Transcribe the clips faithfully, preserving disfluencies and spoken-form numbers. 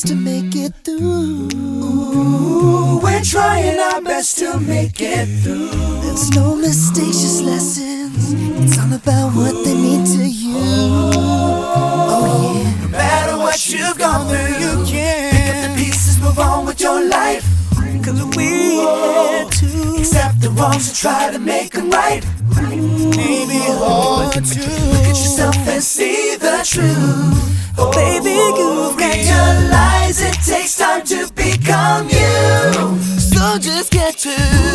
best to make it through. Ooh, we're trying our best to make it through. There's no mistakes, just lessons. It's all about what they mean to you. Oh yeah. No matter what you've gone through, you can pick up the pieces, move on with your life. Cause we had to accept the wrongs and try to make them right. maybe hard to Look at yourself and see the truth. Oh baby, you've got to realize it takes time to become you. So just get to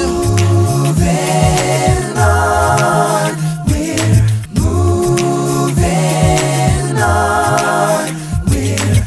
moving on. We're moving on. We're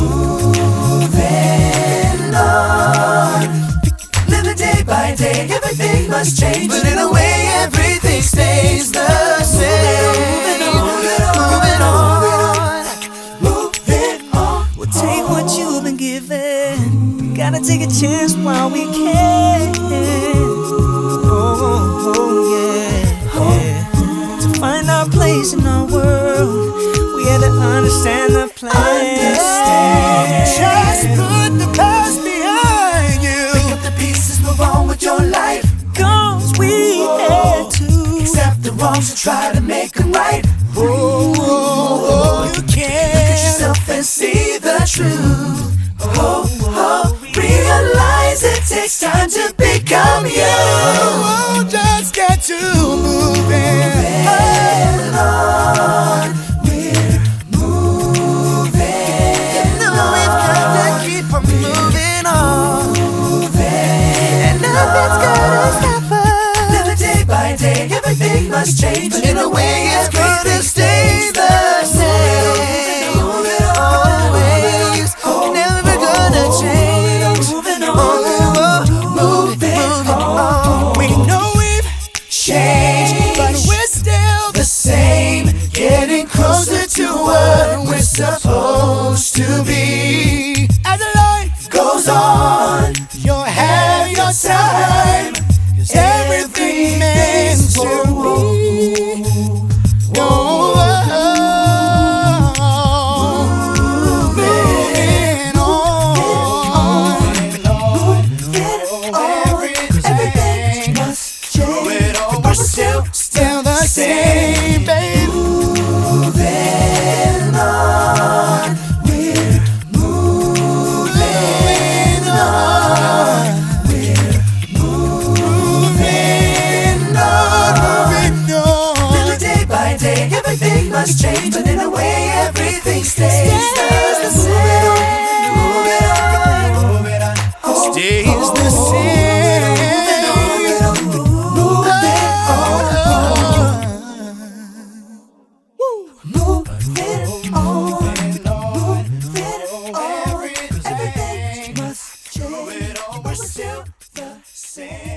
moving on. Living day by day, everything must change, but in a way everything stays the same. Moving on, moving on, moving on. We'll take what you've been given. Gotta take a chance while we can. Oh, oh yeah, yeah. To find our place in our world, we had to understand the plan. Understand. Just put the past behind you. Pick up the pieces, move on with your life. Cause we had to accept the wrongs and try to make them right. Oh, oh, oh, you can look at yourself and see the truth. Oh, oh, realize it takes time to become you. Oh, just get to moving on. We're moving you know on. we've got to keep on moving on. Moving and nothing's gonna stop us. Living day by day, everything must change, but in a way everything stays the same. Always, never gonna change. Moving on, Oh, moving on. We know we've changed, but we're still the same, getting closer to what we're supposed to be. as the life Goes on, you'll have your time. Everything meant to be. Oh, moving on. everything must change, but we're still, Still the same, babe. moving on. We're moving on. We're moving on. Moving on. Living day by day, everything must change, but in a way everything stays the same. Moving on, moving on, Stays the same. moving on, moving on, moving on. Everything must change, but we're still the same.